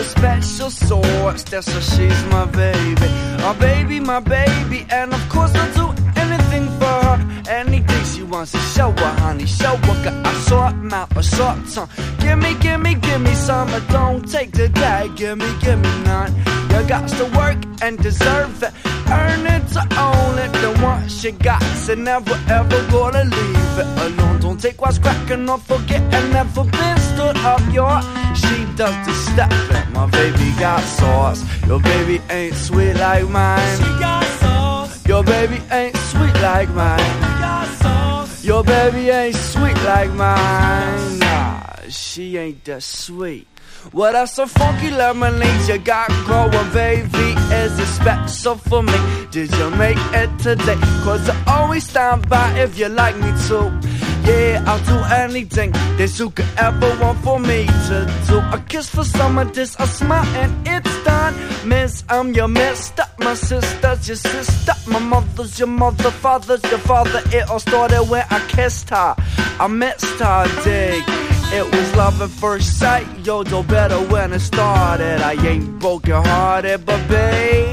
special sauce, that's why she's my baby. My baby, and of course I'll do anything for her. Anything she wants to show her, honey, show her. Got a short mouth, a short tongue. Give me some, but don't take the day. Give me none. You got to work and deserve it. Earn it to own it. The one she got, so never ever gonna leave it alone. Don't take what's cracking or forget, and never been stood up. She does the stepping. My baby got sauce. Your baby ain't sweet like mine. She got sauce. Your baby ain't sweet like mine. She got sauce. Your baby ain't sweet like mine. Nah, she ain't that sweet. Well, that's a funky lemonade you got going, baby. Is it special for me? Did you make it today? Cause I always stand by if you like me to. Yeah, I'll do anything that you could ever want for me to do. A kiss for some of this, a smile and it's done. Miss, I'm your mister. My sister's your sister. My mother's your mother, father's your father. It all started when I kissed her. I missed her, dig. It was love at first sight. Yo, no better when it started. I ain't broken hearted, but babe,